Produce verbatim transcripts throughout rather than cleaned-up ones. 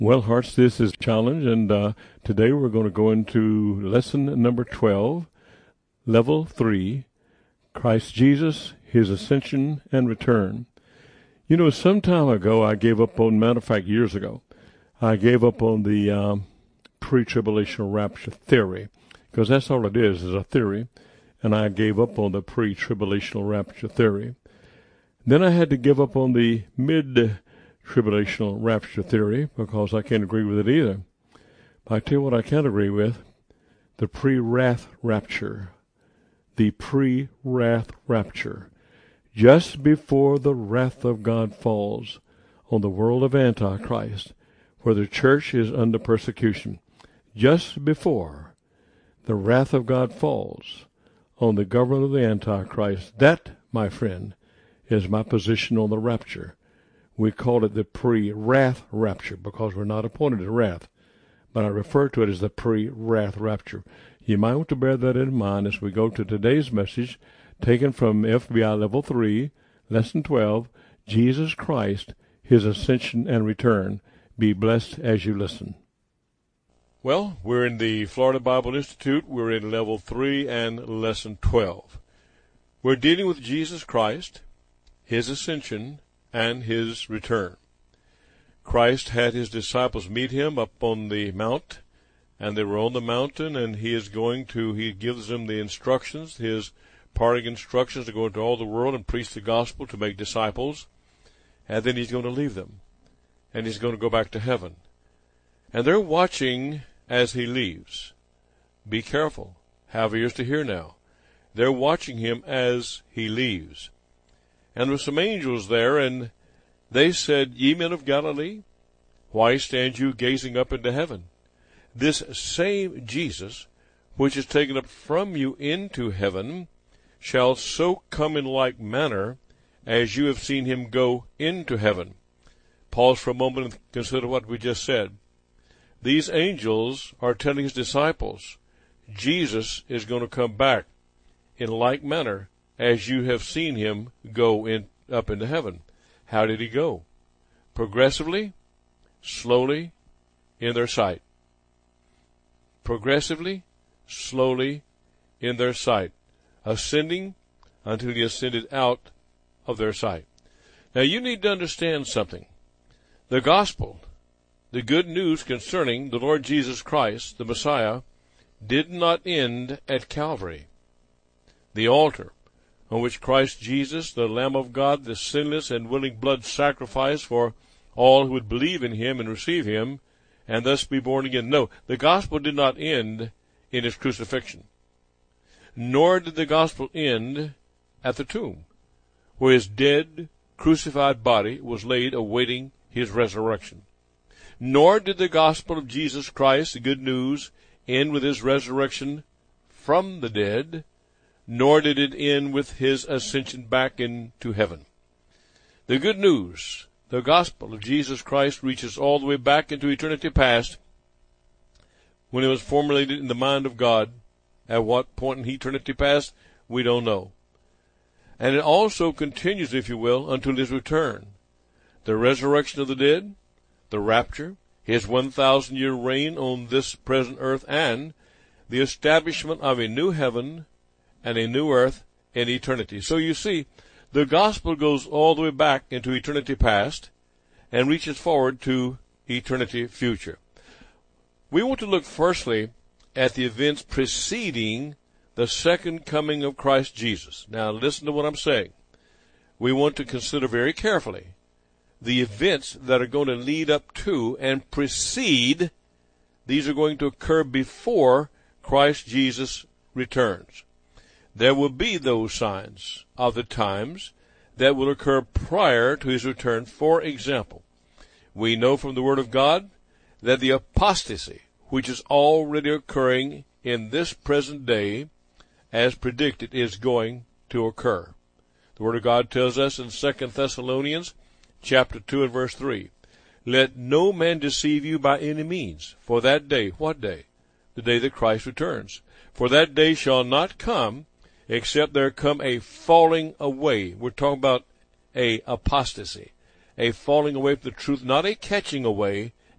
Well, Hearts, this is Challenge, and uh, today we're going to go into lesson number twelve, level three, Christ Jesus, His Ascension and Return. You know, some time ago I gave up on, matter of fact, years ago, I gave up on the um, pre-tribulational rapture theory, because that's all it is, is a theory, and I gave up on the pre-tribulational rapture theory. Then I had to give up on the mid tribulational rapture theory because I can't agree with it either. But I tell you what I can't agree with, the pre-wrath rapture. The pre-wrath rapture. Just before the wrath of God falls on the world of Antichrist, where the church is under persecution. Just before the wrath of God falls on the government of the Antichrist. That, my friend, is my position on the rapture. We call it the pre-wrath rapture because we're not appointed to wrath, but I refer to it as the pre-wrath rapture. You might want to bear that in mind as we go to today's message, taken from F B I Level three, Lesson twelve, Jesus Christ, His Ascension and Return. Be blessed as you listen. Well, we're in the Florida Bible Institute. We're in Level three and Lesson twelve. We're dealing with Jesus Christ, His Ascension, and His return. Christ had His disciples meet Him up on the mount, and they were on the mountain, and He is going to, He gives them the instructions, His parting instructions to go into all the world and preach the gospel, to make disciples, and then He's going to leave them, and He's going to go back to heaven. And they're watching as He leaves. Be careful. Have ears to hear now. They're watching Him as He leaves. And there were some angels there, and they said, Ye men of Galilee, why stand you gazing up into heaven? This same Jesus, which is taken up from you into heaven, shall so come in like manner as you have seen Him go into heaven. Pause for a moment and consider what we just said. These angels are telling His disciples, Jesus is going to come back in like manner as you have seen Him go in up into heaven. How did He go? Progressively, slowly, in their sight. Progressively, slowly, in their sight. Ascending until He ascended out of their sight. Now you need to understand something. The gospel, the good news concerning the Lord Jesus Christ, the Messiah, did not end at Calvary. The altar on which Christ Jesus, the Lamb of God, the sinless and willing blood sacrifice for all who would believe in Him and receive Him, and thus be born again. No, the gospel did not end in His crucifixion. Nor did the gospel end at the tomb, where His dead, crucified body was laid awaiting His resurrection. Nor did the gospel of Jesus Christ, the good news, end with His resurrection from the dead, nor did it end with His ascension back into heaven. The good news, the gospel of Jesus Christ, reaches all the way back into eternity past, when it was formulated in the mind of God. At what point in eternity past, we don't know. And it also continues, if you will, until His return. The resurrection of the dead, the rapture, His one thousand year reign on this present earth, and the establishment of a new heaven and a new earth in eternity. So you see, the gospel goes all the way back into eternity past and reaches forward to eternity future. We want to look firstly at the events preceding the second coming of Christ Jesus. Now listen to what I'm saying. We want to consider very carefully the events that are going to lead up to and precede. These are going to occur before Christ Jesus returns. There will be those signs of the times that will occur prior to His return. For example, we know from the Word of God that the apostasy, which is already occurring in this present day, as predicted, is going to occur. The Word of God tells us in Second Thessalonians chapter two and verse three, Let no man deceive you by any means, for that day, what day? The day that Christ returns. For that day shall not come, except there come a falling away. We're talking about a apostasy, a falling away from the truth, not a catching away,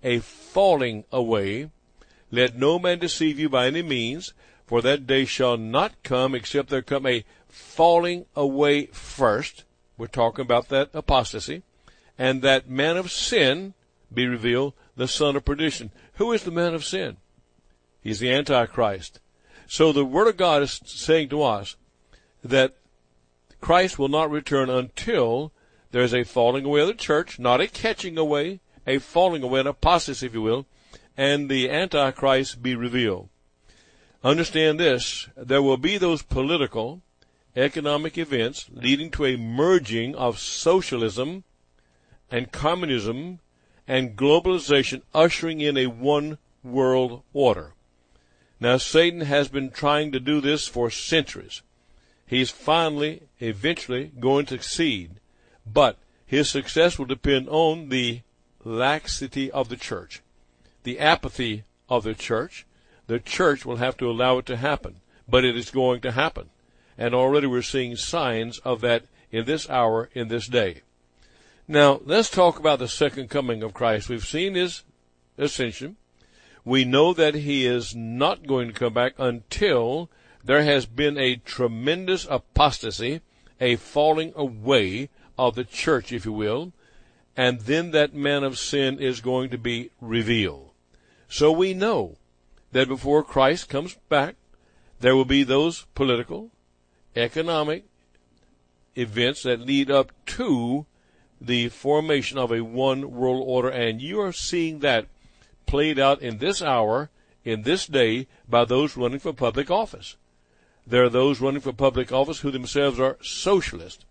a falling away. Let no man deceive you by any means, for that day shall not come except there come a falling away first. We're talking about that apostasy. And that man of sin be revealed, the son of perdition. Who is the man of sin? He's the Antichrist. So the Word of God is saying to us that Christ will not return until there's a falling away of the church, not a catching away, a falling away, an apostasy, if you will, and the Antichrist be revealed. Understand this, there will be those political, economic events leading to a merging of socialism and communism and globalization, ushering in a one world order. Now, Satan has been trying to do this for centuries. He's finally, eventually, going to succeed. But his success will depend on the laxity of the church, the apathy of the church. The church will have to allow it to happen, but it is going to happen. And already we're seeing signs of that in this hour, in this day. Now, let's talk about the second coming of Christ. We've seen his ascension. We know that he is not going to come back until there has been a tremendous apostasy, a falling away of the church, if you will, and then that man of sin is going to be revealed. So we know that before Christ comes back, there will be those political, economic events that lead up to the formation of a one world order, and you are seeing that played out in this hour, in this day, by those running for public office. There are those running for public office who themselves are socialist,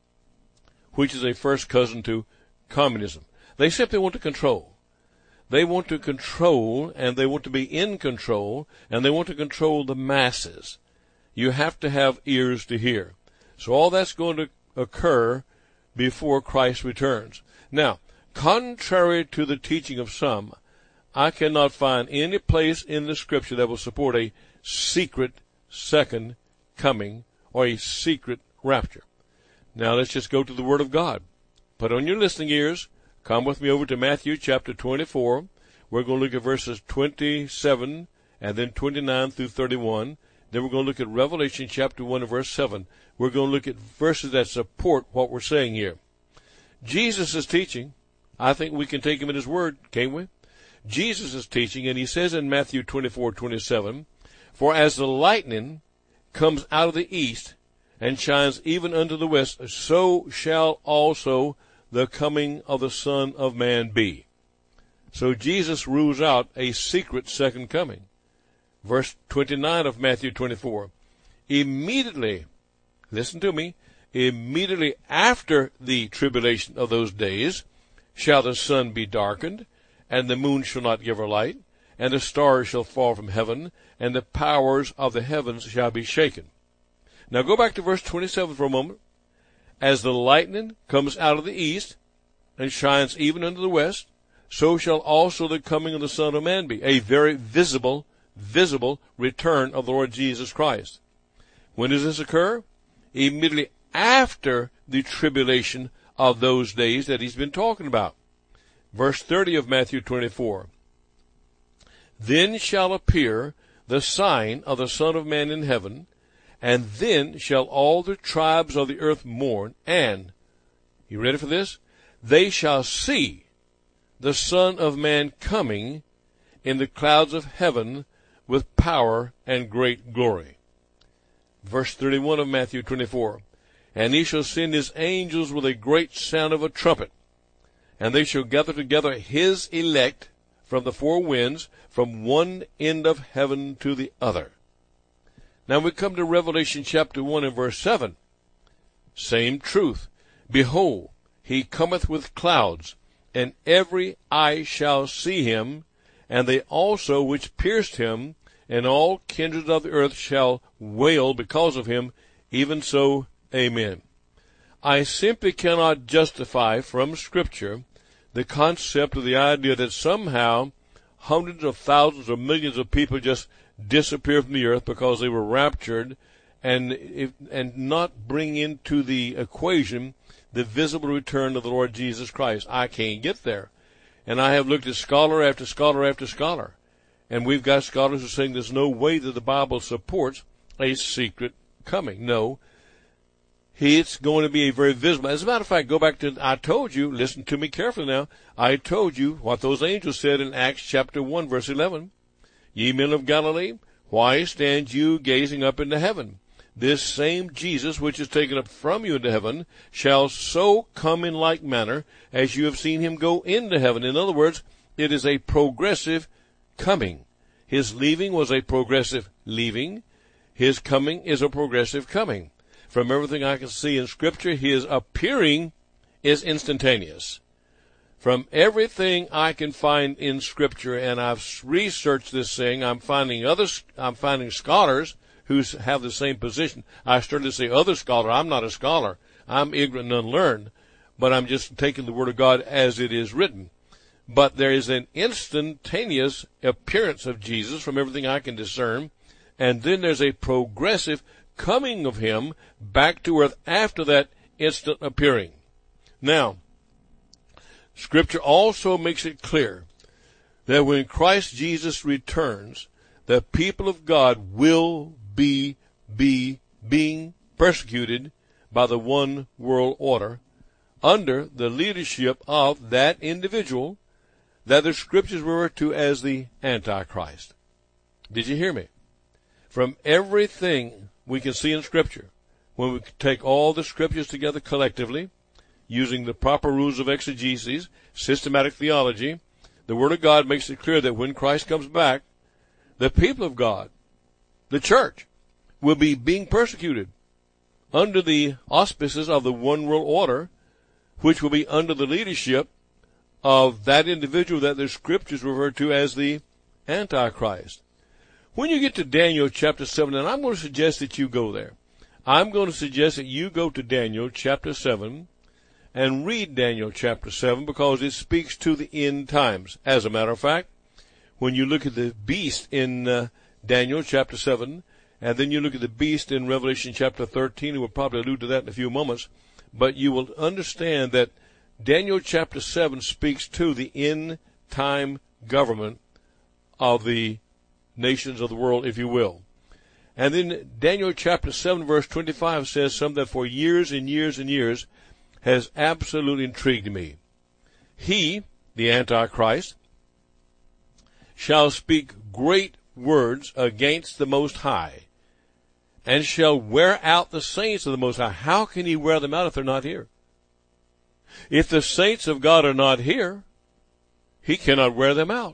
which is a first cousin to communism. They simply want to control. They want to control, and they want to be in control, and they want to control the masses. You have to have ears to hear. So all that's going to occur before Christ returns. Now, contrary to the teaching of some, I cannot find any place in the Scripture that will support a secret second coming or a secret rapture. Now let's just go to the Word of God. Put on your listening ears. Come with me over to Matthew chapter twenty-four. We're going to look at verses twenty-seven and then twenty-nine through thirty-one. Then we're going to look at Revelation chapter one and verse seven. We're going to look at verses that support what we're saying here. Jesus is teaching. I think we can take him at his word, can't we? Jesus is teaching, and he says in Matthew twenty-four twenty-seven, "For as the lightning comes out of the east and shines even unto the west, so shall also the coming of the Son of Man be." So Jesus rules out a secret second coming. Verse twenty-nine of Matthew twenty-four, immediately, listen to me, immediately after the tribulation of those days shall the sun be darkened, and the moon shall not give her light, and the stars shall fall from heaven, and the powers of the heavens shall be shaken. Now go back to verse twenty-seven for a moment. As the lightning comes out of the east and shines even unto the west, so shall also the coming of the Son of Man be. A very visible, visible return of the Lord Jesus Christ. When does this occur? Immediately after the tribulation of those days that he's been talking about. Verse thirty of Matthew twenty-four. Then shall appear the sign of the Son of Man in heaven, and then shall all the tribes of the earth mourn, and, you ready for this? They shall see the Son of Man coming in the clouds of heaven with power and great glory. Verse thirty-one of Matthew twenty-four. And he shall send his angels with a great sound of a trumpet, and they shall gather together his elect from the four winds, from one end of heaven to the other. Now we come to Revelation chapter one and verse seven. Same truth. Behold, he cometh with clouds, and every eye shall see him, and they also which pierced him, and all kindreds of the earth shall wail because of him. Even so, amen. I simply cannot justify from Scripture the concept of the idea that somehow hundreds of thousands or millions of people just disappear from the earth because they were raptured, and if, and not bring into the equation the visible return of the Lord Jesus Christ. I can't get there. And I have looked at scholar after scholar after scholar. And we've got scholars who are saying there's no way that the Bible supports a secret coming. No. It's going to be a very visible. As a matter of fact, go back to, I told you, listen to me carefully now. I told you what those angels said in Acts chapter one, verse eleven. Ye men of Galilee, why stand you gazing up into heaven? This same Jesus, which is taken up from you into heaven, shall so come in like manner as you have seen him go into heaven. In other words, it is a progressive coming. His leaving was a progressive leaving. His coming is a progressive coming. From everything I can see in Scripture, his appearing is instantaneous. From everything I can find in Scripture, and I've researched this thing, I'm finding others, I'm finding scholars who have the same position. I started to say other scholar. I'm not a scholar. I'm ignorant and unlearned, but I'm just taking the Word of God as it is written. But there is an instantaneous appearance of Jesus from everything I can discern, and then there's a progressive coming of him back to earth after that instant appearing. Now, Scripture also makes it clear that when Christ Jesus returns, the people of God will be, be being persecuted by the one world order under the leadership of that individual that the Scriptures refer to as the Antichrist. Did you hear me? From everything we can see in Scripture, when we take all the Scriptures together collectively, using the proper rules of exegesis, systematic theology, the Word of God makes it clear that when Christ comes back, the people of God, the church, will be being persecuted under the auspices of the one world order, which will be under the leadership of that individual that the Scriptures refer to as the Antichrist. When you get to Daniel chapter seven, and I'm going to suggest that you go there. I'm going to suggest that you go to Daniel chapter seven and read Daniel chapter seven because it speaks to the end times. As a matter of fact, when you look at the beast in uh, Daniel chapter seven, and then you look at the beast in Revelation chapter thirteen, and we'll probably allude to that in a few moments, but you will understand that Daniel chapter seven speaks to the end time government of the nations of the world, if you will. And then Daniel chapter seven verse twenty-five says something that for years and years and years has absolutely intrigued me. He, the Antichrist, shall speak great words against the Most High, and shall wear out the saints of the Most High. How can he wear them out if they're not here? If the saints of God are not here, he cannot wear them out.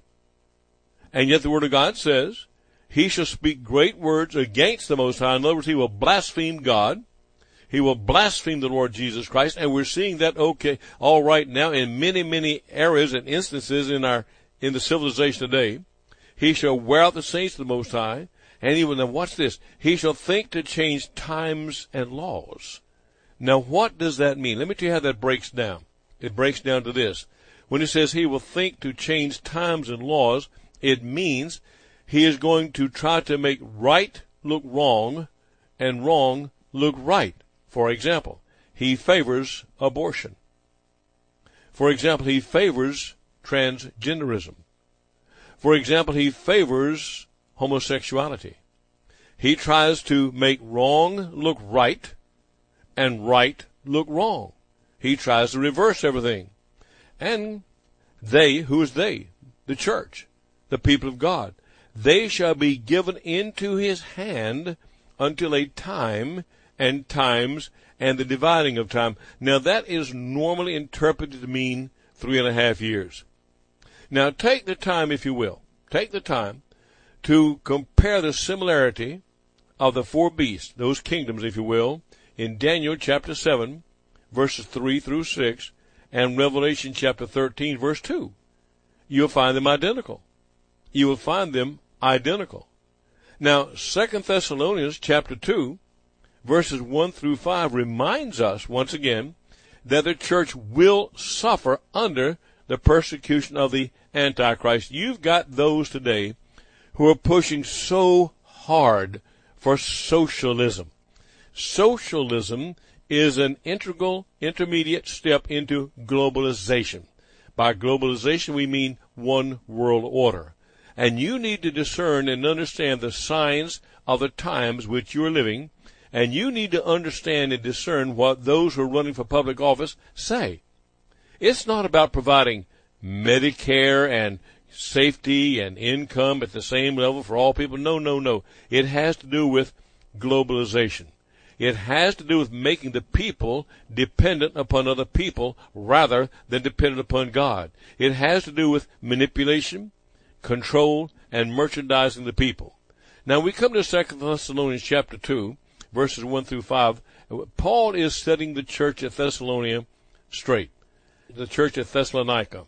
And yet the Word of God says, he shall speak great words against the Most High. In other words, he will blaspheme God. He will blaspheme the Lord Jesus Christ. And we're seeing that, okay, all right now in many, many areas and instances in our, in the civilization today. He shall wear out the saints of the Most High. And he will, now watch this, he shall think to change times and laws. Now what does that mean? Let me tell you how that breaks down. It breaks down to this. When it says he will think to change times and laws, it means he is going to try to make right look wrong and wrong look right. For example, he favors abortion. For example, he favors transgenderism. For example, he favors homosexuality. He tries to make wrong look right and right look wrong. He tries to reverse everything. And they, who is they? The church, the people of God. They shall be given into his hand until a time and times and the dividing of time. Now that is normally interpreted to mean three and a half years. Now take the time, if you will, take the time to compare the similarity of the four beasts, those kingdoms, if you will, in Daniel chapter seven, verses three through six, and Revelation chapter thirteen, verse two. You'll find them identical. You will find them identical. Now, Second Thessalonians chapter two, verses one through five reminds us once again that the church will suffer under the persecution of the Antichrist. You've got those today who are pushing so hard for socialism. Socialism is an integral, intermediate step into globalization. By globalization, we mean one world order. And you need to discern and understand the signs of the times which you are living, and you need to understand and discern what those who are running for public office say. It's not about providing Medicare and safety and income at the same level for all people. No, no, no. It has to do with globalization. It has to do with making the people dependent upon other people rather than dependent upon God. It has to do with manipulation, control, and merchandising the people. Now we come to Second Thessalonians chapter two, verses one through five. Paul is setting the church at Thessalonica straight. The church at Thessalonica.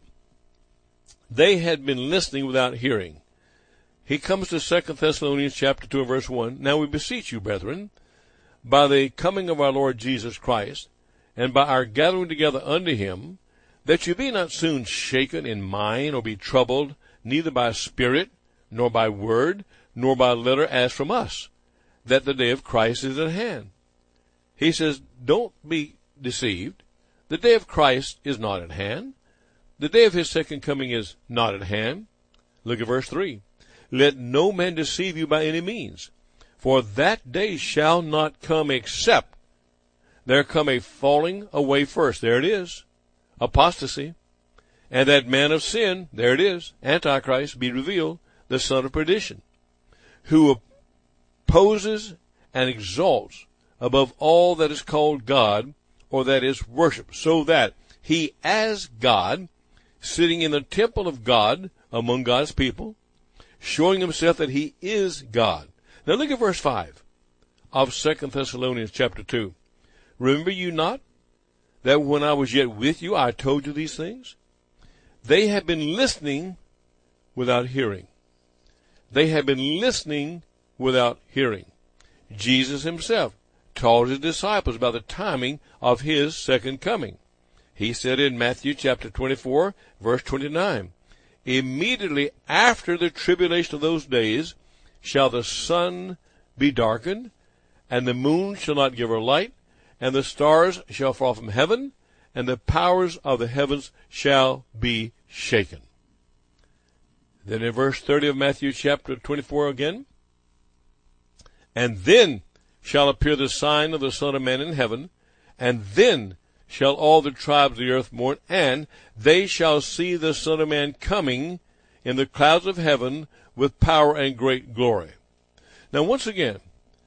They had been listening without hearing. He comes to Second Thessalonians chapter two and verse one. Now we beseech you, brethren, by the coming of our Lord Jesus Christ, and by our gathering together unto him, that you be not soon shaken in mind, or be troubled, neither by spirit, nor by word, nor by letter as from us, that the day of Christ is at hand. He says, don't be deceived. The day of Christ is not at hand. The day of his second coming is not at hand. Look at verse three. Let no man deceive you by any means, for that day shall not come except there come a falling away first. There it is. Apostasy. And that man of sin, there it is, Antichrist, be revealed, the son of perdition, who opposes and exalts above all that is called God, or that is worship, so that he as God, sitting in the temple of God among God's people, showing himself that he is God. Now look at verse five of Second Thessalonians chapter two. Remember you not that when I was yet with you, I told you these things? They have been listening without hearing. They have been listening without hearing. Jesus himself taught his disciples about the timing of his second coming. He said in Matthew chapter twenty-four, verse twenty-nine, immediately after the tribulation of those days shall the sun be darkened, and the moon shall not give her light, and the stars shall fall from heaven, and the powers of the heavens shall be shaken. Then in verse thirty of Matthew chapter twenty-four again, and then shall appear the sign of the Son of Man in heaven, and then shall all the tribes of the earth mourn, and they shall see the Son of Man coming in the clouds of heaven with power and great glory. Now once again,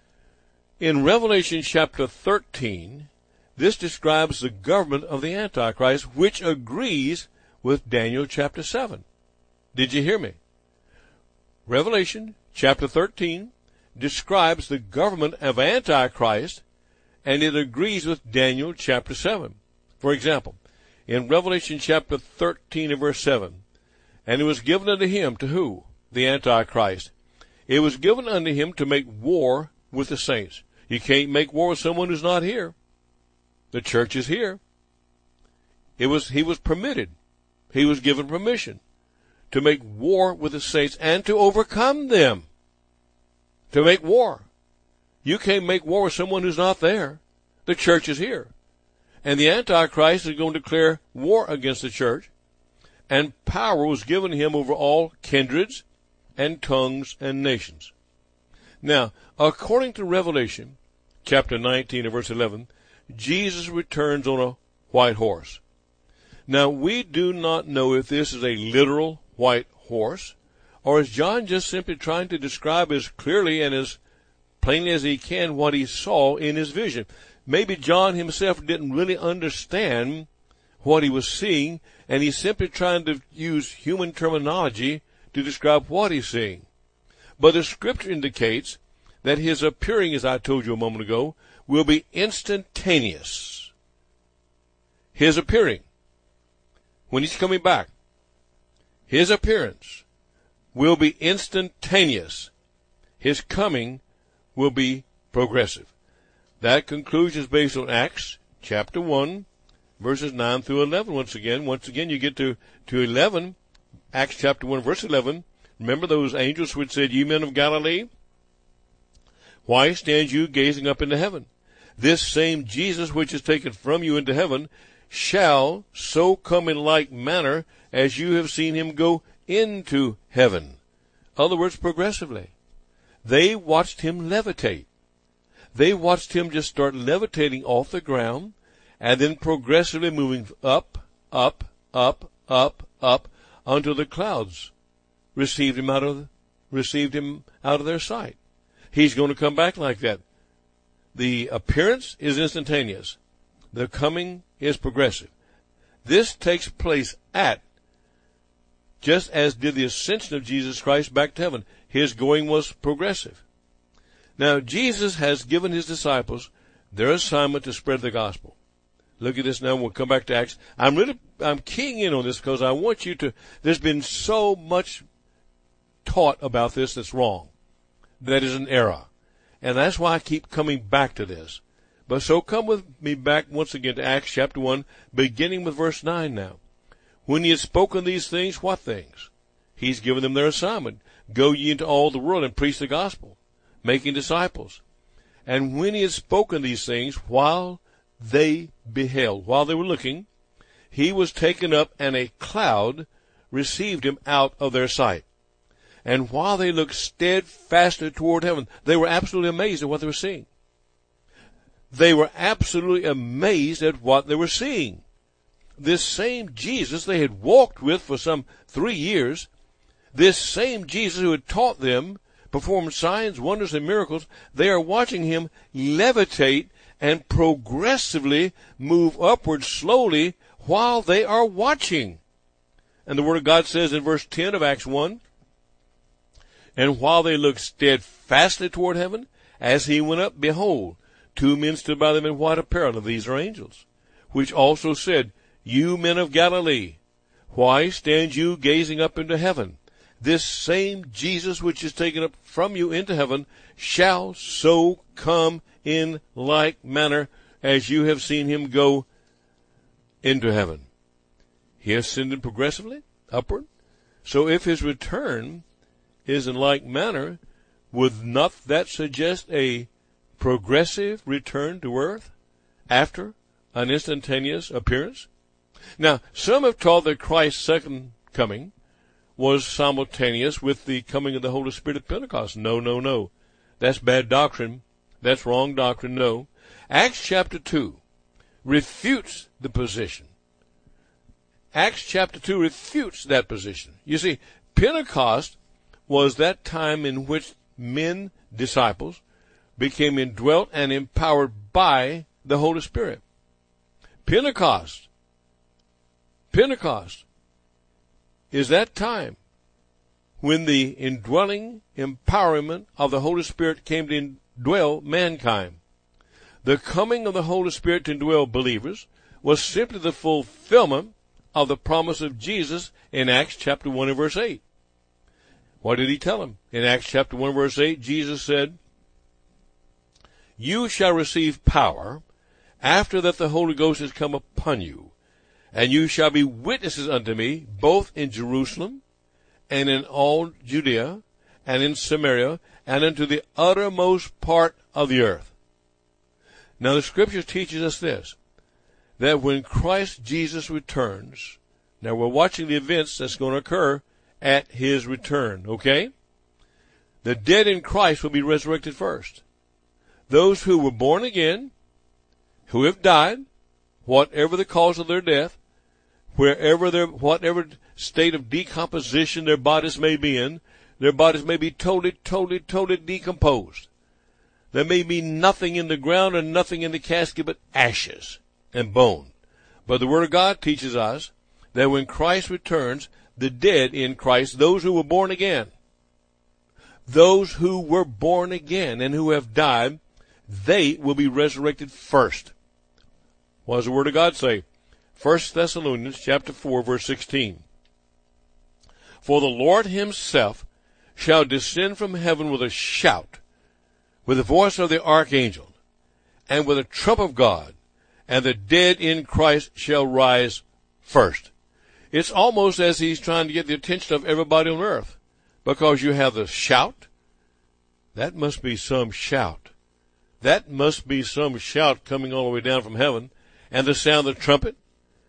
in Revelation chapter thirteen, this describes the government of the Antichrist, which agrees with Daniel chapter seven. Did you hear me? Revelation chapter thirteen describes the government of Antichrist, and it agrees with Daniel chapter seven. For example, in Revelation chapter thirteen and verse seven, and it was given unto him, to who? The Antichrist. It was given unto him to make war with the saints. You can't make war with someone who's not here. The church is here. It was, he was permitted. He was given permission to make war with the saints and to overcome them. To make war. You can't make war with someone who's not there. The church is here. And the Antichrist is going to declare war against the church. And power was given him over all kindreds and tongues and nations. Now, according to Revelation chapter nineteen and verse eleven, Jesus returns on a white horse. Now, we do not know if this is a literal white horse, or is John just simply trying to describe as clearly and as plainly as he can what he saw in his vision. Maybe John himself didn't really understand what he was seeing, and he's simply trying to use human terminology to describe what he's seeing. But the scripture indicates that his appearing, as I told you a moment ago, will be instantaneous. His appearing, when he's coming back, his appearance will be instantaneous. His coming will be progressive. That conclusion is based on Acts chapter one, verses nine through eleven. Once again, once again, you get to, to eleven, Acts chapter one, verse eleven. Remember those angels which said, Ye men of Galilee, why stand you gazing up into heaven? This same Jesus which is taken from you into heaven shall so come in like manner as you have seen him go into heaven. In other words, progressively. They watched him levitate. They watched him just start levitating off the ground and then progressively moving up, up, up, up, up until the clouds received him out of received him out of their sight. He's going to come back like that. The appearance is instantaneous. The coming is progressive. This takes place at, just as did the ascension of Jesus Christ back to heaven. His going was progressive. Now, Jesus has given his disciples their assignment to spread the gospel. Look at this now. We'll come back to Acts. I'm really, I'm keying in on this because I want you to, there's been so much taught about this that's wrong. That is an error. And that's why I keep coming back to this. But so come with me back once again to Acts chapter one, beginning with verse nine now. When he had spoken these things, what things? He's given them their assignment. Go ye into all the world and preach the gospel, making disciples. And when he had spoken these things, while they beheld, while they were looking, he was taken up, and a cloud received him out of their sight. And while they looked steadfastly toward heaven, they were absolutely amazed at what they were seeing. They were absolutely amazed at what they were seeing. This same Jesus they had walked with for some three years, this same Jesus who had taught them, performed signs, wonders, and miracles, they are watching him levitate and progressively move upward slowly while they are watching. And the Word of God says in verse ten of Acts one, and while they looked steadfastly toward heaven, as he went up, behold, two men stood by them in white apparel, and these are angels, which also said, You men of Galilee, why stand you gazing up into heaven? This same Jesus which is taken up from you into heaven shall so come in like manner as you have seen him go into heaven. He ascended progressively upward. So if his return is in like manner, would not that suggest a progressive return to earth after an instantaneous appearance? Now, some have taught that Christ's second coming was simultaneous with the coming of the Holy Spirit at Pentecost. No, no, no. That's bad doctrine. That's wrong doctrine. No. Acts chapter two refutes the position. Acts chapter two refutes that position. You see, Pentecost was that time in which men, disciples, became indwelt and empowered by the Holy Spirit. Pentecost, Pentecost is that time when the indwelling empowerment of the Holy Spirit came to indwell mankind. The coming of the Holy Spirit to indwell believers was simply the fulfillment of the promise of Jesus in Acts chapter one and verse eight. What did he tell them? In Acts chapter one verse eight, Jesus said, You shall receive power after that the Holy Ghost has come upon you, and you shall be witnesses unto me both in Jerusalem and in all Judea and in Samaria and unto the uttermost part of the earth. Now the scripture teaches us this, that when Christ Jesus returns, now we're watching the events that's going to occur at his return, okay? The dead in Christ will be resurrected first. Those who were born again, who have died, whatever the cause of their death, wherever their, whatever state of decomposition their bodies may be in, their bodies may be totally, totally, totally decomposed. There may be nothing in the ground and nothing in the casket but ashes and bone. But the Word of God teaches us that when Christ returns, the dead in Christ, those who were born again, those who were born again and who have died, they will be resurrected first. What does the Word of God say? First Thessalonians chapter four, verse sixteen. For the Lord himself shall descend from heaven with a shout, with the voice of the archangel, and with a trump of God, and the dead in Christ shall rise first. It's almost as he's trying to get the attention of everybody on earth, because you have the shout. That must be some shout. That must be some shout coming all the way down from heaven, and the sound of the trumpet,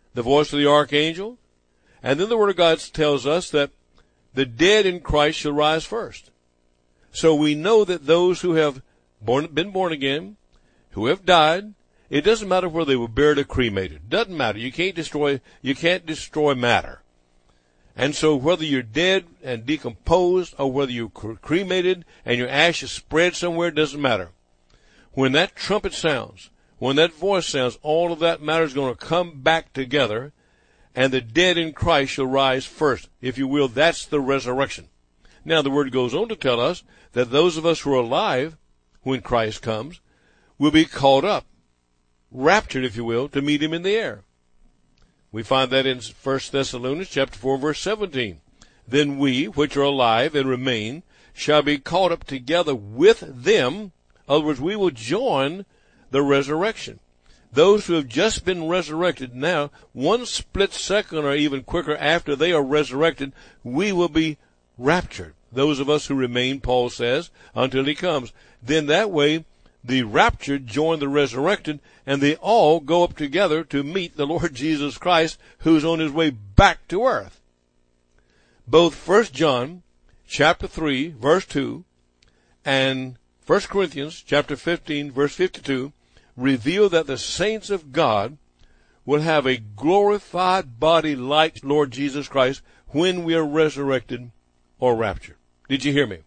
the voice of the archangel. And then the Word of God tells us that the dead in Christ shall rise first. So we know that those who have born, been born again, who have died, it doesn't matter whether they were buried or cremated. Doesn't matter. You can't destroy, you can't destroy matter. And so whether you're dead and decomposed or whether you're cremated and your ashes spread somewhere, doesn't matter. When that trumpet sounds, when that voice sounds, all of that matter is going to come back together, and the dead in Christ shall rise first. If you will, that's the resurrection. Now the Word goes on to tell us that those of us who are alive when Christ comes will be caught up, raptured, if you will, to meet him in the air. We find that in First Thessalonians chapter four, verse seventeen. Then we, which are alive and remain, shall be caught up together with them. In other words, we will join the resurrection. Those who have just been resurrected now, one split second or even quicker after they are resurrected, we will be raptured. Those of us who remain, Paul says, until he comes. Then that way, the raptured join the resurrected, and they all go up together to meet the Lord Jesus Christ, who's on his way back to earth. Both First John chapter three, verse two, and First Corinthians chapter fifteen, verse fifty-two, reveal that the saints of God will have a glorified body like Lord Jesus Christ when we are resurrected or raptured. Did you hear me?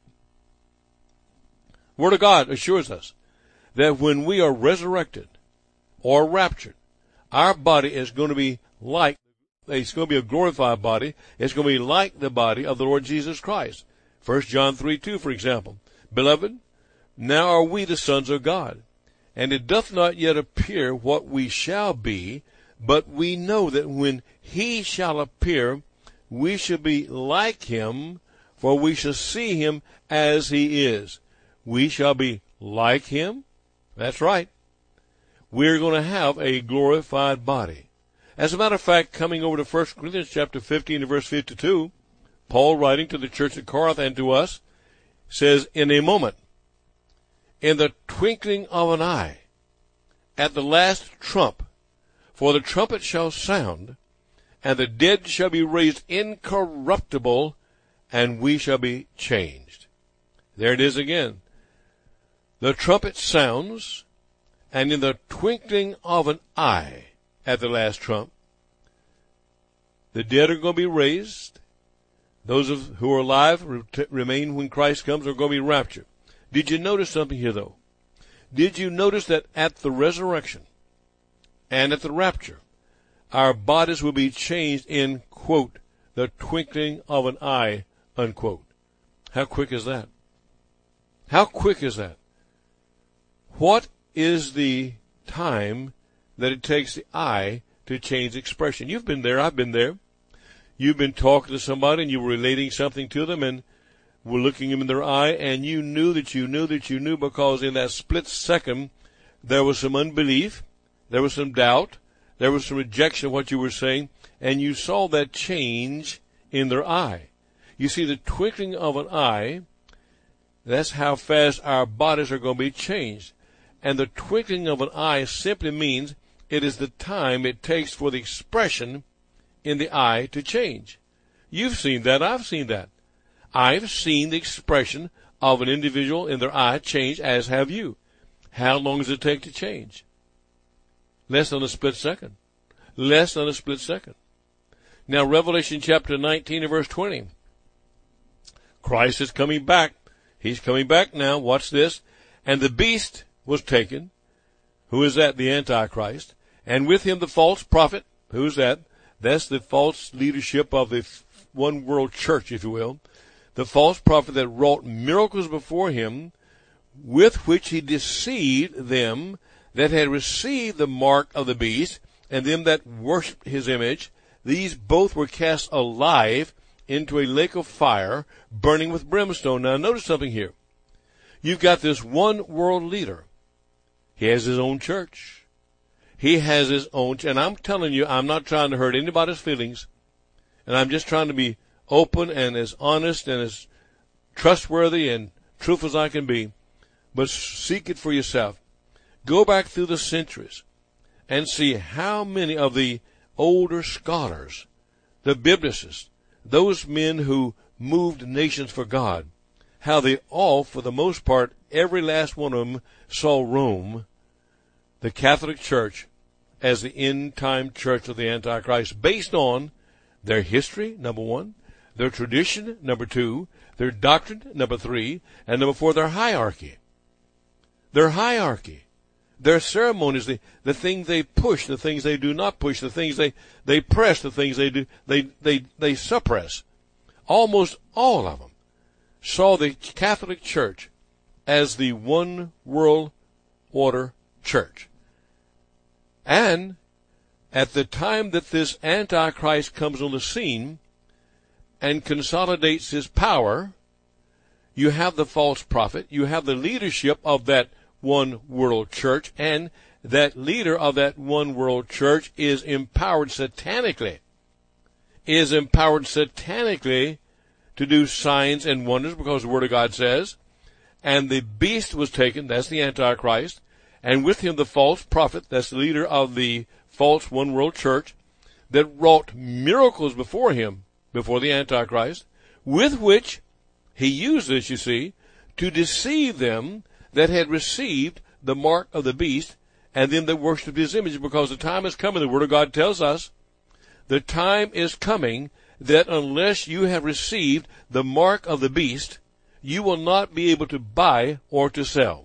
Word of God assures us that when we are resurrected or raptured, our body is going to be like, it's going to be a glorified body. It's going to be like the body of the Lord Jesus Christ. First John three two, for example. Beloved, now are we the sons of God, and it doth not yet appear what we shall be, but we know that when he shall appear, we shall be like him, for we shall see him as he is. We shall be like him. That's right. We're going to have a glorified body. As a matter of fact, coming over to First Corinthians chapter fifteen and verse fifty-two, Paul, writing to the church at Corinth and to us, says, in a moment, in the twinkling of an eye, at the last trump, for the trumpet shall sound, and the dead shall be raised incorruptible, and we shall be changed. There it is again. The trumpet sounds, and in the twinkling of an eye, at the last trump, the dead are going to be raised. Those of, who are alive, remain when Christ comes, are going to be raptured. Did you notice something here, though? Did you notice that at the resurrection and at the rapture, our bodies will be changed in, quote, the twinkling of an eye, unquote? How quick is that? How quick is that? What is the time that it takes the eye to change expression? You've been there. I've been there. You've been talking to somebody and you were relating something to them and were looking them in their eye, and you knew that you knew that you knew because in that split second there was some unbelief, there was some doubt, there was some rejection of what you were saying, and you saw that change in their eye. You see, the twinkling of an eye, that's how fast our bodies are going to be changed. And the twinkling of an eye simply means it is the time it takes for the expression in the eye to change. You've seen that. I've seen that. I've seen the expression of an individual in their eye change, as have you. How long does it take to change? Less than a split second. Less than a split second. Now, Revelation chapter nineteen and verse twenty. Christ is coming back. He's coming back now. Watch this. And the beast was taken. Who is that? The Antichrist. And with him the false prophet. Who is that? That's the false leadership of the one world church, if you will. The false prophet that wrought miracles before him, with which he deceived them that had received the mark of the beast, and them that worshipped his image. These both were cast alive into a lake of fire, burning with brimstone. Now notice something here. You've got this one world leader. He has his own church. He has his own, and I'm telling you, I'm not trying to hurt anybody's feelings, and I'm just trying to be open and as honest and as trustworthy and truthful as I can be, but seek it for yourself. Go back through the centuries and see how many of the older scholars, the biblicists, those men who moved nations for God, how they all, for the most part, every last one of them saw Rome, the Catholic Church, as the end-time church of the Antichrist, based on their history, number one, their tradition, number two, their doctrine, number three, and number four, their hierarchy. Their hierarchy. Their ceremonies, the, the things they push, the things they do not push, the things they, they press, the things they do, they, they, they suppress. Almost all of them saw the Catholic Church as the one world order church. And at the time that this Antichrist comes on the scene and consolidates his power, you have the false prophet, you have the leadership of that one world church, and that leader of that one world church is empowered satanically, is empowered satanically to do signs and wonders, because the Word of God says, and the beast was taken, that's the Antichrist, and with him the false prophet, that's the leader of the false one world church, that wrought miracles before him, before the Antichrist, with which he used this, you see, to deceive them that had received the mark of the beast, and them that worshipped his image, because the time is coming, the Word of God tells us, the time is coming that unless you have received the mark of the beast, you will not be able to buy or to sell.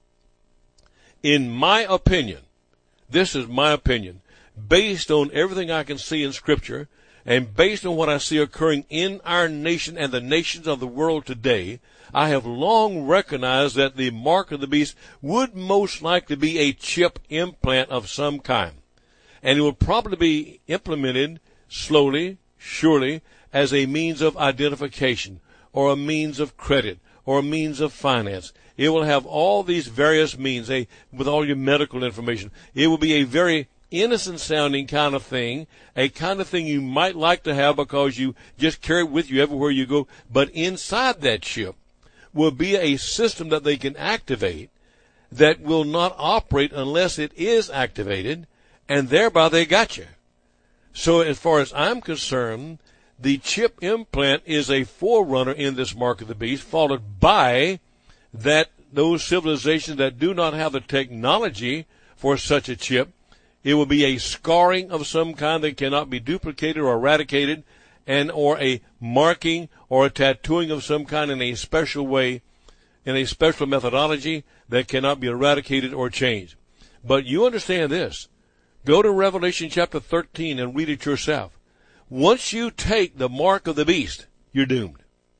In my opinion, this is my opinion, based on everything I can see in Scripture, and based on what I see occurring in our nation and the nations of the world today, I have long recognized that the mark of the beast would most likely be a chip implant of some kind. And it will probably be implemented slowly, surely, as a means of identification, or a means of credit, or a means of finance. It will have all these various means, a, with all your medical information. It will be a very innocent-sounding kind of thing, a kind of thing you might like to have because you just carry it with you everywhere you go. But inside that chip will be a system that they can activate that will not operate unless it is activated, and thereby they got you. So as far as I'm concerned, the chip implant is a forerunner in this mark of the beast, followed by that those civilizations that do not have the technology for such a chip. It will be a scarring of some kind that cannot be duplicated or eradicated, and or a marking or a tattooing of some kind in a special way, in a special methodology that cannot be eradicated or changed. But you understand this. Go to Revelation chapter thirteen and read it yourself. Once you take the mark of the beast, you're doomed.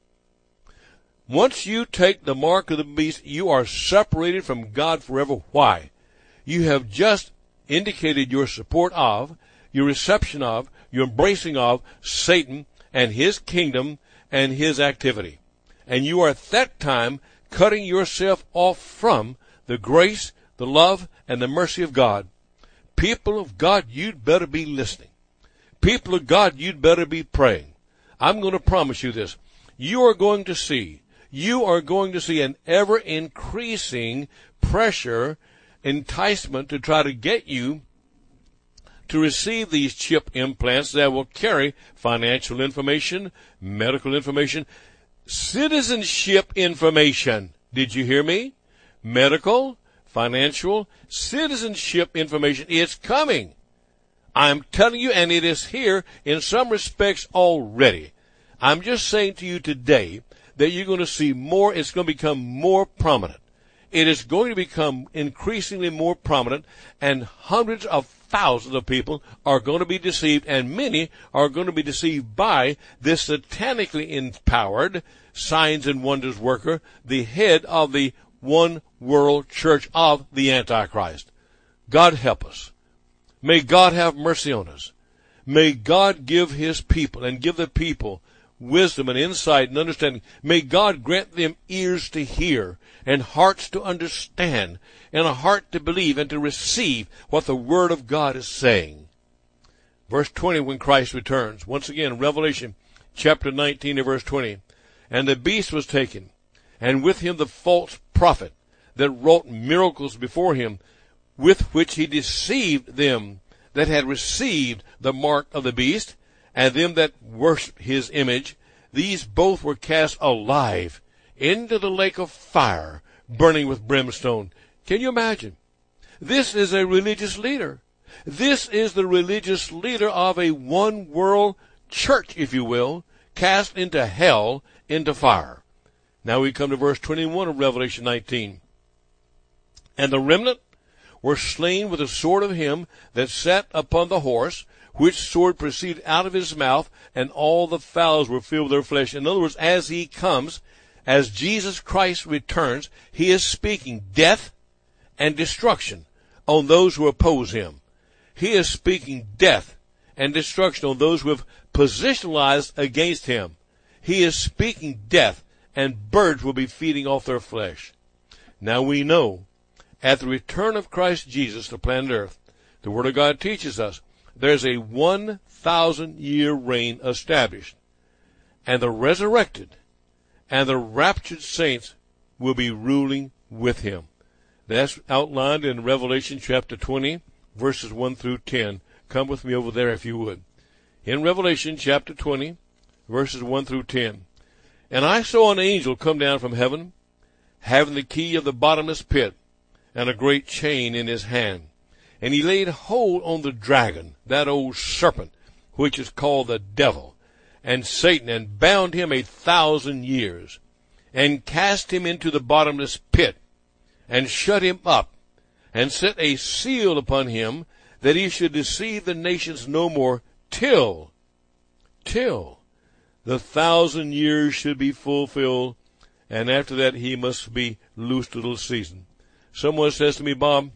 Once you take the mark of the beast, you are separated from God forever. Why? You have just indicated your support of, your reception of, your embracing of Satan and his kingdom and his activity. And you are at that time cutting yourself off from the grace, the love, and the mercy of God. People of God, you'd better be listening. People of God, you'd better be praying. I'm going to promise you this. You are going to see, you are going to see an ever-increasing pressure, enticement to try to get you to receive these chip implants that will carry financial information, medical information, citizenship information. Did you hear me? Medical, financial, citizenship information. It's coming. I'm telling you, and it is here in some respects already. I'm just saying to you today that you're going to see more. It's going to become more prominent. It is going to become increasingly more prominent, and hundreds of thousands of people are going to be deceived, and many are going to be deceived by this satanically empowered signs and wonders worker, the head of the one world church of the Antichrist. God help us. May God have mercy on us. May God give his people and give the people wisdom and insight and understanding. May God grant them ears to hear and hearts to understand and a heart to believe and to receive what the Word of God is saying. Verse twenty, when Christ returns. Once again, Revelation chapter nineteen and verse twenty. And the beast was taken, and with him the false prophet that wrought miracles before him, with which he deceived them that had received the mark of the beast, and them that worshipped his image, these both were cast alive into the lake of fire, burning with brimstone. Can you imagine? This is a religious leader. This is the religious leader of a one-world church, if you will, cast into hell, into fire. Now we come to verse twenty-one of Revelation nineteen. And the remnant were slain with the sword of him that sat upon the horse, which sword proceeded out of his mouth, and all the fowls were filled with their flesh. In other words, as he comes, as Jesus Christ returns, he is speaking death and destruction on those who oppose him. He is speaking death and destruction on those who have positionalized against him. He is speaking death, and birds will be feeding off their flesh. Now we know, at the return of Christ Jesus to planet Earth, the Word of God teaches us there's a one thousand year reign established, and the resurrected and the raptured saints will be ruling with him. That's outlined in Revelation chapter twenty, verses one through ten. Come with me over there if you would. In Revelation chapter twenty, verses one through ten. And I saw an angel come down from heaven, having the key of the bottomless pit, and a great chain in his hand. And he laid hold on the dragon, that old serpent, which is called the devil, and Satan, and bound him a thousand years, and cast him into the bottomless pit, and shut him up, and set a seal upon him, that he should deceive the nations no more, till, till the thousand years should be fulfilled, and after that he must be loosed a little season. Someone says to me, Bob,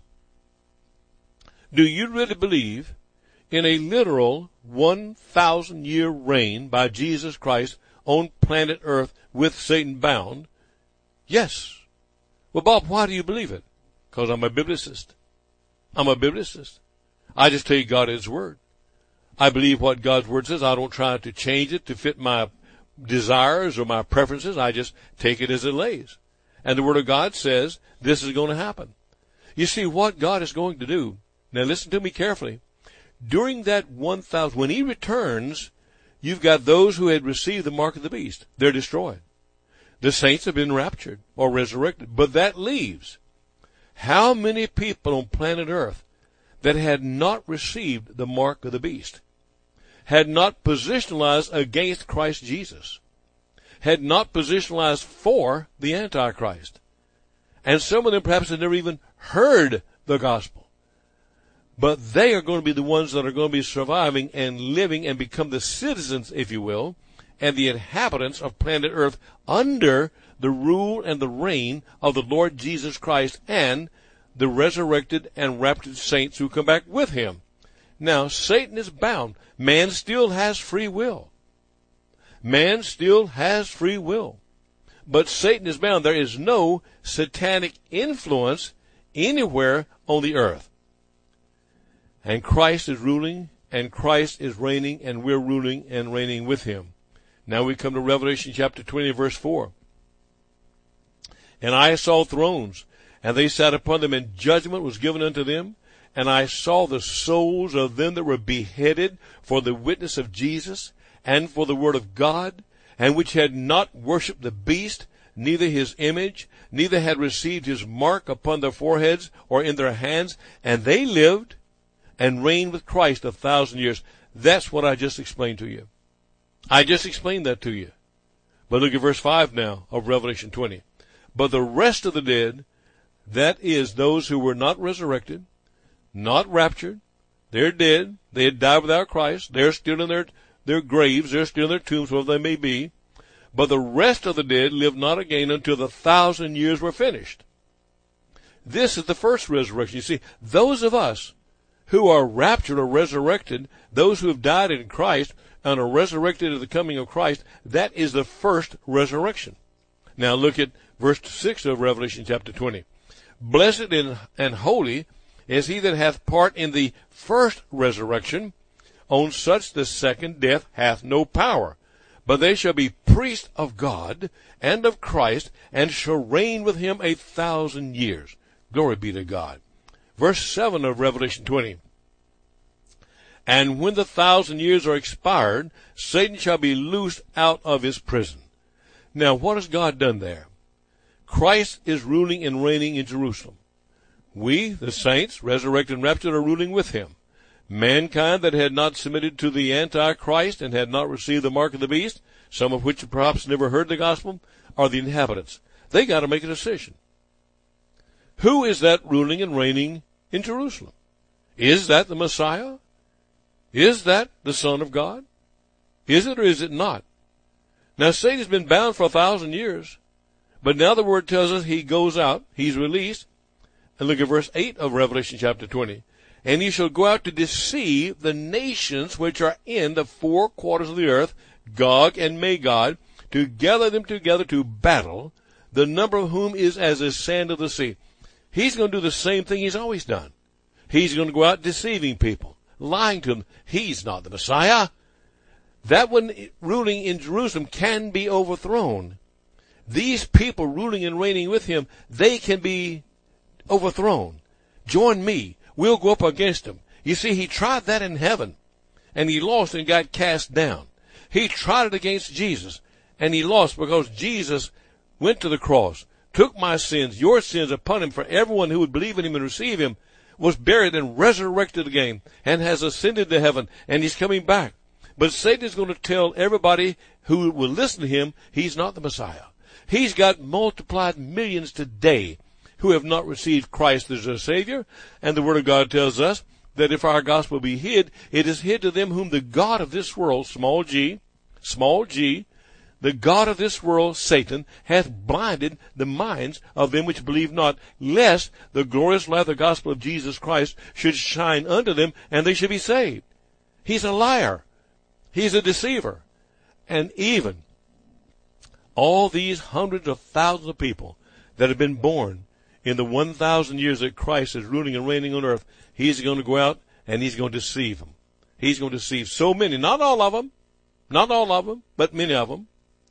do you really believe in a literal one thousand year reign by Jesus Christ on planet Earth with Satan bound? Yes. Well, Bob, why do you believe it? Because I'm a biblicist. I'm a biblicist. I just take God at his word. I believe what God's word says. I don't try to change it to fit my desires or my preferences. I just take it as it lays. And the word of God says this is going to happen. You see, what God is going to do, now listen to me carefully, during that one thousand, when he returns, you've got those who had received the mark of the beast. They're destroyed. The saints have been raptured or resurrected. But that leaves how many people on planet Earth that had not received the mark of the beast, had not positionalized against Christ Jesus, had not positionalized for the Antichrist. And some of them perhaps had never even heard the gospel. But they are going to be the ones that are going to be surviving and living and become the citizens, if you will, and the inhabitants of planet Earth under the rule and the reign of the Lord Jesus Christ and the resurrected and raptured saints who come back with him. Now, Satan is bound. Man still has free will. Man still has free will. But Satan is bound. There is no satanic influence anywhere on the earth. And Christ is ruling, and Christ is reigning, and we're ruling and reigning with him. Now we come to Revelation chapter twenty, verse four. And I saw thrones, and they sat upon them, and judgment was given unto them. And I saw the souls of them that were beheaded for the witness of Jesus and for the word of God, and which had not worshipped the beast, neither his image, neither had received his mark upon their foreheads or in their hands, and they lived and reigned with Christ a thousand years. That's what I just explained to you. I just explained that to you. But look at verse five now of Revelation twenty. But the rest of the dead, that is, those who were not resurrected, not raptured, they're dead, they had died without Christ, they're still in their, their graves, they're still in their tombs, wherever they may be. But the rest of the dead lived not again until the thousand years were finished. This is the first resurrection. You see, those of us who are raptured or resurrected, those who have died in Christ and are resurrected at the coming of Christ, that is the first resurrection. Now look at verse six of Revelation chapter twenty. Blessed and holy is he that hath part in the first resurrection. On such the second death hath no power. But they shall be priests of God and of Christ, and shall reign with him a thousand years. Glory be to God. Verse seven of Revelation twenty. And when the thousand years are expired, Satan shall be loosed out of his prison. Now, what has God done there? Christ is ruling and reigning in Jerusalem. We, the saints, resurrected and raptured, are ruling with him. Mankind that had not submitted to the Antichrist and had not received the mark of the beast, some of which perhaps never heard the gospel, are the inhabitants. They got to make a decision. Who is that ruling and reigning in Jerusalem? Is that the Messiah? Is that the Son of God? Is it or is it not? Now, Satan's been bound for a thousand years, but now the word tells us he goes out, he's released. And look at verse eight of Revelation chapter twenty. And he shall go out to deceive the nations which are in the four quarters of the earth, Gog and Magog, to gather them together to battle, the number of whom is as the sand of the sea. He's going to do the same thing he's always done. He's going to go out deceiving people, lying to them. He's not the Messiah. That one ruling in Jerusalem can be overthrown. These people ruling and reigning with him, they can be overthrown. Join me. We'll go up against him. You see, he tried that in heaven, and he lost and got cast down. He tried it against Jesus, and he lost because Jesus went to the cross, took my sins, your sins upon him for everyone who would believe in him and receive him, was buried and resurrected again, and has ascended to heaven, and he's coming back. But Satan is going to tell everybody who will listen to him, he's not the Messiah. He's got multiplied millions today who have not received Christ as their Savior. And the Word of God tells us that if our gospel be hid, it is hid to them whom the God of this world, small g, small g, the God of this world, Satan, hath blinded the minds of them which believe not, lest the glorious light of the gospel of Jesus Christ should shine unto them, and they should be saved. He's a liar. He's a deceiver. And even all these hundreds of thousands of people that have been born in the one thousand years that Christ is ruling and reigning on earth, he's going to go out and he's going to deceive them. He's going to deceive so many, not all of them, not all of them, but many of them.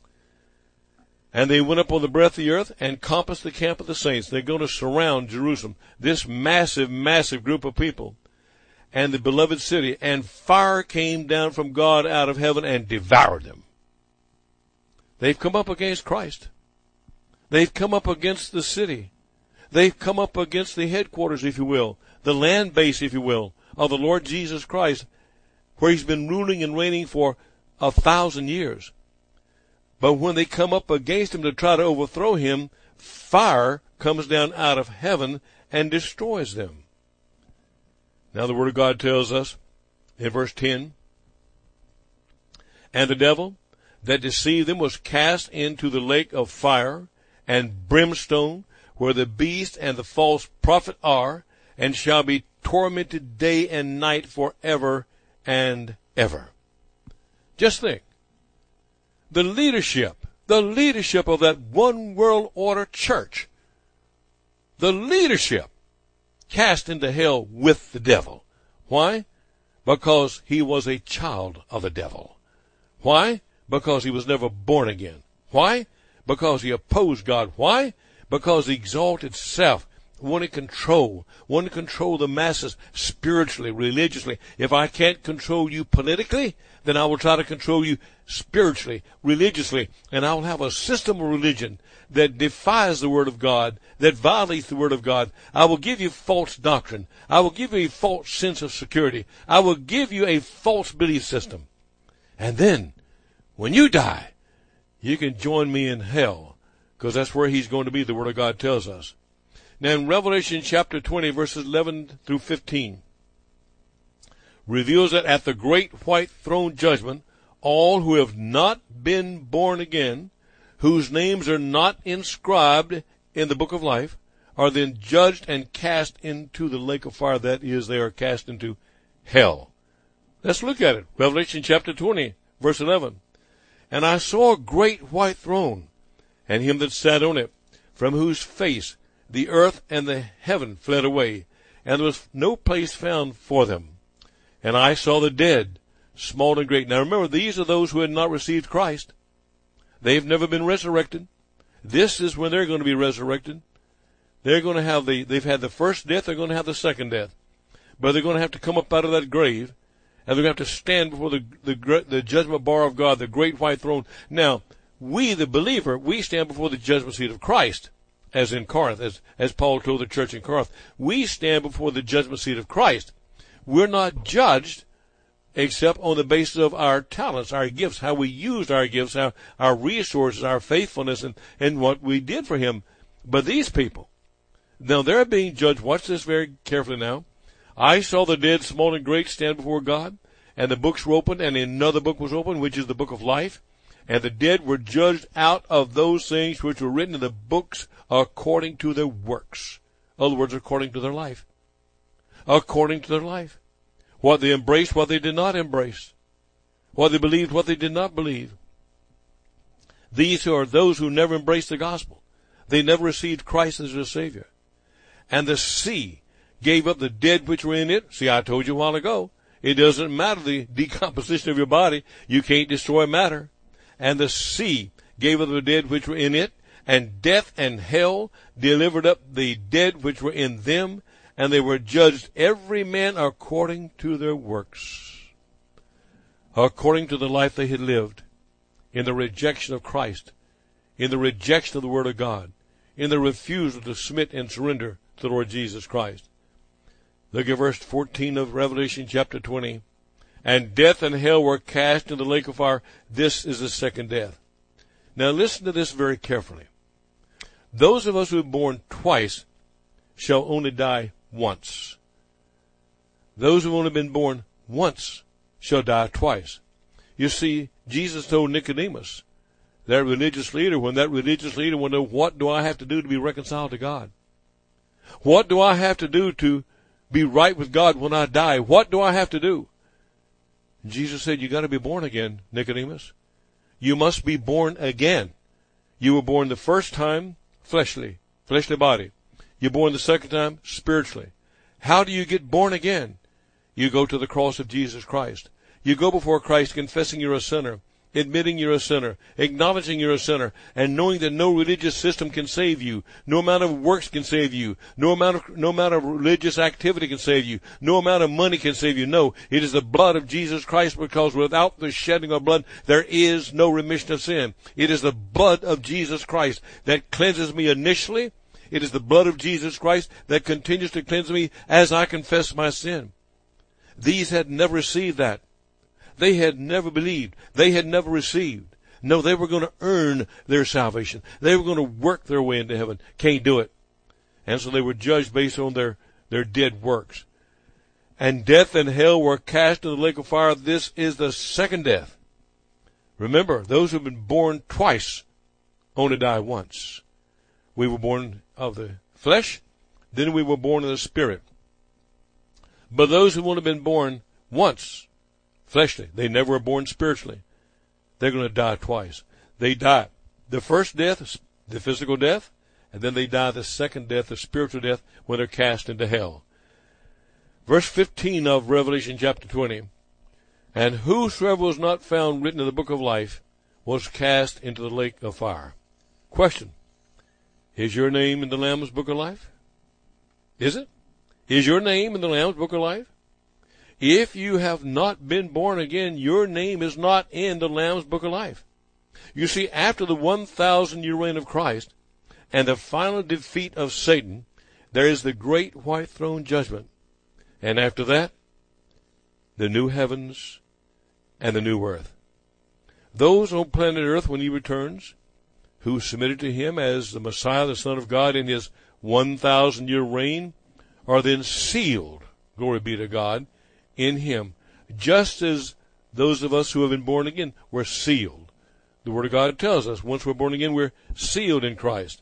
And they went up on the breadth of the earth and compassed the camp of the saints. They're going to surround Jerusalem, this massive, massive group of people, and the beloved city. And fire came down from God out of heaven and devoured them. They've come up against Christ. They've come up against the city. They've come up against the headquarters, if you will, the land base, if you will, of the Lord Jesus Christ, where he's been ruling and reigning for a thousand years. But when they come up against him to try to overthrow him, fire comes down out of heaven and destroys them. Now the Word of God tells us in verse ten, and the devil that deceived them was cast into the lake of fire and brimstone, where the beast and the false prophet are, and shall be tormented day and night forever and ever. Just think. The leadership, the leadership of that one world order church, the leadership cast into hell with the devil. Why? Because he was a child of the devil. Why? Because he was never born again. Why? Because he opposed God. Why? Because he exalted self, wanted control, wanted to control the masses spiritually, religiously. If I can't control you politically, then I will try to control you spiritually, religiously, and I will have a system of religion that defies the Word of God, that violates the Word of God. I will give you false doctrine. I will give you a false sense of security. I will give you a false belief system. And then, when you die, you can join me in hell, because that's where he's going to be, the Word of God tells us. Now in Revelation chapter twenty, verses eleven through fifteen, reveals that at the great white throne judgment, all who have not been born again, whose names are not inscribed in the book of life, are then judged and cast into the lake of fire. That is, they are cast into hell. Let's look at it. Revelation chapter twenty, verse eleven. And I saw a great white throne, and him that sat on it, from whose face the earth and the heaven fled away, and there was no place found for them. And I saw the dead, small and great. Now remember, these are those who had not received Christ. They've never been resurrected. This is when they're going to be resurrected. They're going to have the, they've had the first death, they're going to have the second death. But they're going to have to come up out of that grave, And they're going to have to stand before the, the, the judgment bar of God, the great white throne. Now, we, the believer, we stand before the judgment seat of Christ, as in Corinth, as, as Paul told the church in Corinth. We stand before the judgment seat of Christ. We're not judged except on the basis of our talents, our gifts, how we used our gifts, our, our resources, our faithfulness, and, and what we did for him. But these people, now they're being judged. Watch this very carefully now. I saw the dead, small and great, stand before God, and the books were opened, and another book was opened, which is the book of life. And the dead were judged out of those things which were written in the books according to their works. In other words, according to their life. According to their life. What they embraced, what they did not embrace. What they believed, what they did not believe. These are those who never embraced the gospel. They never received Christ as their Savior. And the sea gave up the dead which were in it. See, I told you a while ago, it doesn't matter the decomposition of your body. You can't destroy matter. And the sea gave up the dead which were in it, and death and hell delivered up the dead which were in them, and they were judged every man according to their works, according to the life they had lived, in the rejection of Christ, in the rejection of the Word of God, in the refusal to submit and surrender to the Lord Jesus Christ. Look at verse fourteen of Revelation chapter twenty. And death and hell were cast into the lake of fire. This is the second death. Now listen to this very carefully. Those of us who are born twice shall only die once. Those who have only been born once shall die twice. You see, Jesus told Nicodemus, that religious leader, when that religious leader wondered, what do I have to do to be reconciled to God? What do I have to do to be right with God when I die? What do I have to do? Jesus said, you got to be born again, Nicodemus. You must be born again. You were born the first time fleshly, fleshly body. You're born the second time spiritually. How do you get born again? You go to the cross of Jesus Christ. You go before Christ confessing you're a sinner, admitting you're a sinner, acknowledging you're a sinner, and knowing that no religious system can save you, no amount of works can save you, no amount of, no amount of religious activity can save you, no amount of money can save you. No, it is the blood of Jesus Christ, because without the shedding of blood, there is no remission of sin. It is the blood of Jesus Christ that cleanses me initially. It is the blood of Jesus Christ that continues to cleanse me as I confess my sin. These had never received that. They had never believed. They had never received. No, they were going to earn their salvation. They were going to work their way into heaven. Can't do it. And so they were judged based on their, their dead works. And death and hell were cast into the lake of fire. This is the second death. Remember, those who have been born twice only die once. We were born of the flesh, then we were born of the Spirit. But those who only been born once, fleshly, they never were born spiritually, they're going to die twice. They die the first death, the physical death, and then they die the second death, the spiritual death, when they're cast into hell. Verse fifteen of Revelation chapter twenty. And whosoever was not found written in the book of life was cast into the lake of fire. Question. Is your name in the Lamb's book of life? Is it? Is your name in the Lamb's book of life? If you have not been born again, your name is not in the Lamb's book of life. You see, after the one thousand year reign of Christ and the final defeat of Satan, there is the great white throne judgment. And after that, the new heavens and the new earth. Those on planet Earth, when he returns, who submitted to him as the Messiah, the Son of God, in his one thousand year reign, are then sealed, glory be to God, in him, just as those of us who have been born again were sealed. The Word of God tells us once we're born again, we're sealed in Christ.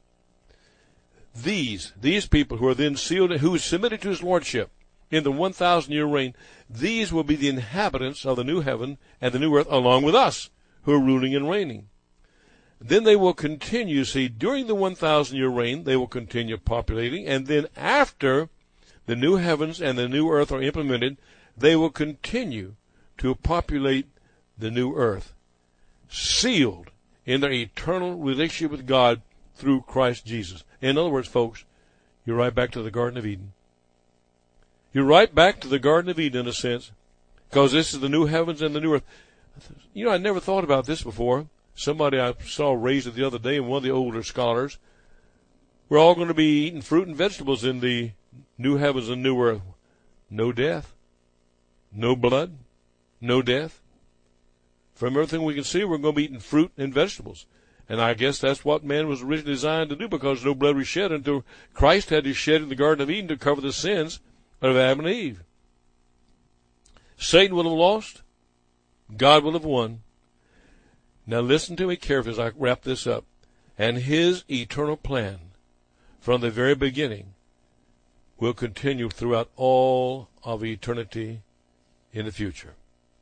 These, these people who are then sealed, who submitted to his Lordship in the one thousand year reign, these will be the inhabitants of the new heaven and the new earth, along with us, who are ruling and reigning. Then they will continue, see, during the one thousand year reign, they will continue populating, and then after the new heavens and the new earth are implemented, they will continue to populate the new earth, sealed in their eternal relationship with God through Christ Jesus. In other words, folks, you're right back to the Garden of Eden. You're right back to the Garden of Eden, in a sense. Because this is the new heavens and the new earth. You know, I never thought about this before. Somebody I saw raised it the other day, and one of the older scholars. We're all going to be eating fruit and vegetables in the new heavens and new earth. No death. No blood. No death. From everything we can see, we're going to be eating fruit and vegetables. And I guess that's what man was originally designed to do, because no blood was shed until Christ had to shed in the Garden of Eden to cover the sins of Adam and Eve. Satan will have lost. God will have won. Now listen to me carefully as I wrap this up. And his eternal plan from the very beginning will continue throughout all of eternity in the future.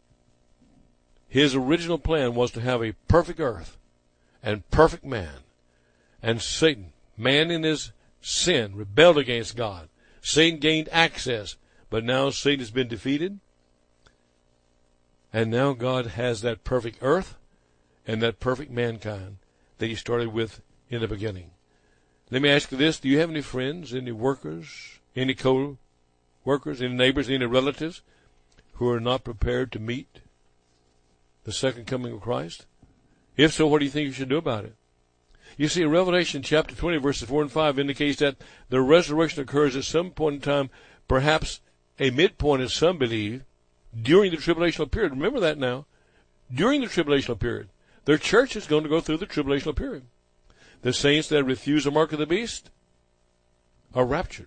His original plan was to have a perfect earth and perfect man. And Satan, man in his sin, rebelled against God. Satan gained access, but now Satan has been defeated. And now God has that perfect earth and that perfect mankind that he started with in the beginning. Let me ask you this. Do you have any friends, any workers, any co-workers, any neighbors, any relatives who are not prepared to meet the second coming of Christ? If so, what do you think you should do about it? You see, Revelation chapter twenty, verses four and five indicates that the resurrection occurs at some point in time, perhaps a midpoint, as some believe, during the tribulational period. Remember that now. During the tribulational period. Their church is going to go through the tribulational period. The saints that refuse the mark of the beast are raptured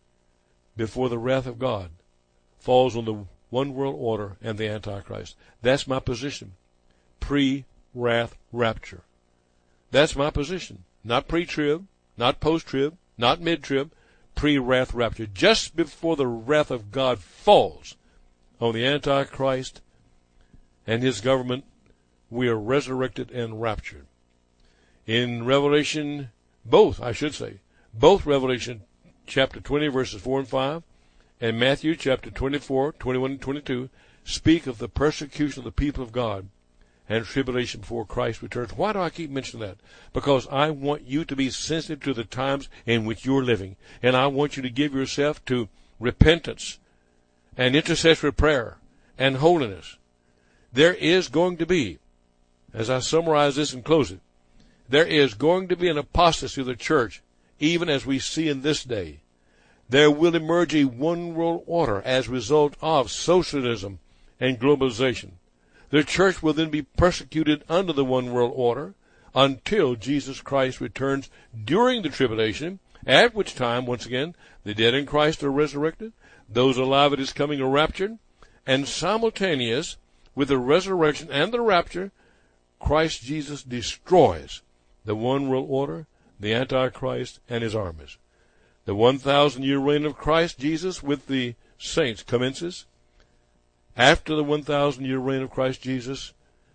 before the wrath of God falls on the one world order and the Antichrist. That's my position. Pre-wrath rapture. That's my position. Not pre-trib, not post-trib, not mid-trib, pre-wrath rapture. Just before the wrath of God falls on the Antichrist and his government, we are resurrected and raptured. In Revelation, both, I should say, both Revelation chapter twenty, verses four and five, and Matthew chapter twenty-four, twenty-one and twenty-two, speak of the persecution of the people of God and tribulation before Christ returns. Why do I keep mentioning that? Because I want you to be sensitive to the times in which you're living, and I want you to give yourself to repentance and intercessory prayer and holiness. There is going to be, as I summarize this and close it, there is going to be an apostasy of the church, even as we see in this day. There will emerge a one world order as a result of socialism and globalization. The church will then be persecuted under the one world order until Jesus Christ returns during the tribulation, at which time, once again, the dead in Christ are resurrected, those alive at his coming are raptured, and simultaneous with the resurrection and the rapture, Christ Jesus destroys the one world order, the Antichrist, and his armies. The one thousand year reign of Christ Jesus with the saints commences. After the one thousand year reign of Christ Jesus,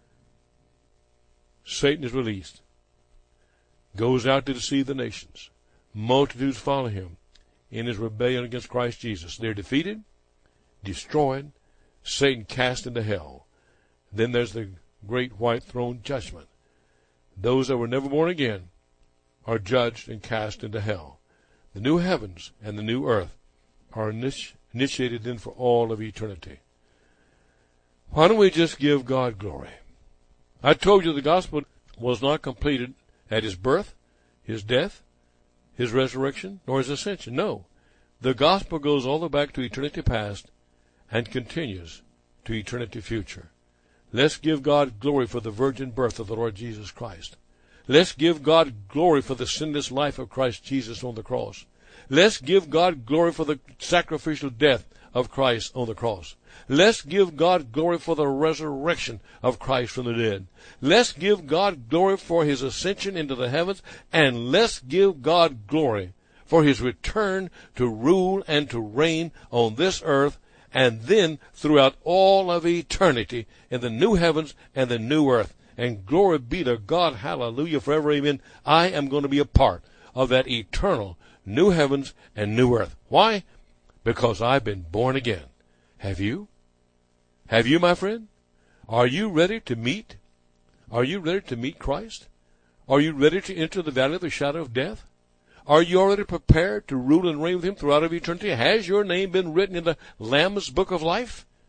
Satan is released, goes out to deceive the nations. Multitudes follow him in his rebellion against Christ Jesus. They're defeated, destroyed, Satan cast into hell. Then there's the great white throne judgment. Those that were never born again are judged and cast into hell. The new heavens and the new earth are initiated then for all of eternity. Why don't we just give God glory? I told you the gospel was not completed at his birth, his death, his resurrection, nor his ascension. No. The gospel goes all the way back to eternity past and continues to eternity future. Let's give God glory for the virgin birth of the Lord Jesus Christ. Let's give God glory for the sinless life of Christ Jesus on the cross. Let's give God glory for the sacrificial death of Christ on the cross. Let's give God glory for the resurrection of Christ from the dead. Let's give God glory for his ascension into the heavens, and let's give God glory for his return to rule and to reign on this earth, and then throughout all of eternity in the new heavens and the new earth. And glory be to God, hallelujah, forever, amen. I am going to be a part of that eternal new heavens and new earth. Why? Because I've been born again. Have you? Have you, my friend? Are you ready to meet? Are you ready to meet Christ? Are you ready to enter the valley of the shadow of death? Are you already prepared to rule and reign with him throughout eternity? Has your name been written in the Lamb's book of life?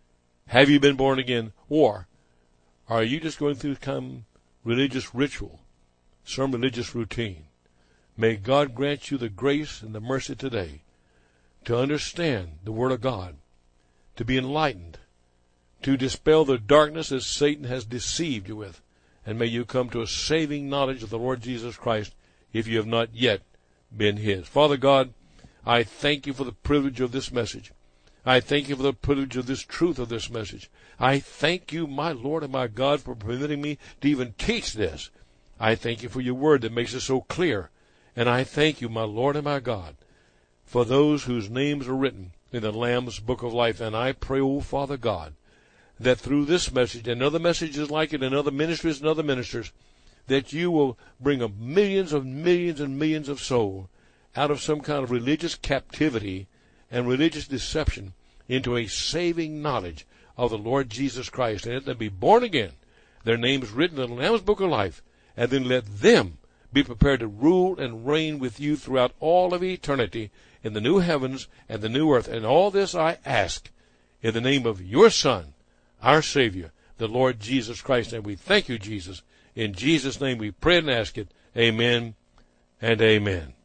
Have you been born again? Or are you just going through some religious ritual, some religious routine? May God grant you the grace and the mercy today to understand the Word of God, to be enlightened, to dispel the darkness that Satan has deceived you with, and may you come to a saving knowledge of the Lord Jesus Christ if you have not yet been His. Father God, I thank you for the privilege of this message. I thank you for the privilege of this truth of this message. I thank you, my Lord and my God, for permitting me to even teach this. I thank you for your word that makes it so clear. And I thank you, my Lord and my God, for those whose names are written in the Lamb's Book of Life. And I pray, oh Father God, that through this message and other messages like it and other ministries and other ministers, that you will bring a millions of millions and millions of souls out of some kind of religious captivity and religious deception into a saving knowledge of the Lord Jesus Christ, and let them be born again, their names written in the Lamb's Book of Life, and then let them be prepared to rule and reign with you throughout all of eternity in the new heavens and the new earth. And all this I ask in the name of your Son, our Savior, the Lord Jesus Christ. And we thank you, Jesus. In Jesus' name we pray and ask it. Amen and amen.